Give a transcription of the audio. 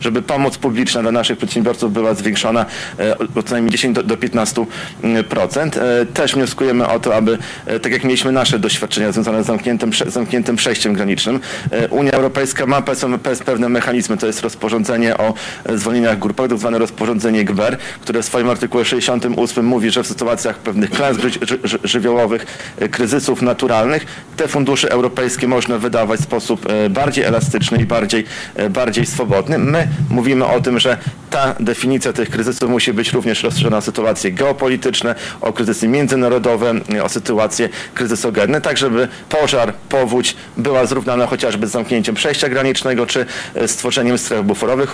żeby pomoc publiczna dla naszych przedsiębiorców była zwiększona o co najmniej 10 do 15%. Też wnioskujemy o to, aby, tak jak mieliśmy nasze doświadczenia związane z zamkniętym przejściem granicznym, Unia Europejska ma pewne mechanizmy, to jest rozporządzenie o zwolnieniach grupowych, tak zwane rozporządzenie GBER, które w swoim artykule 68 mówi, że w sytuacjach pewnych klęsk żywiołowych, kryzysów naturalnych, te fundusze europejskie można wydawać w sposób bardziej elastyczny i bardziej swobodny. My mówimy o tym, że ta definicja tych kryzysów musi być również rozszerzona o sytuacje geopolityczne, o kryzysy międzynarodowe, o sytuacje kryzysogenne, tak żeby pożar, powódź była zrównana chociażby z zamknięciem przejścia granicznego czy stworzeniem stref buforowych.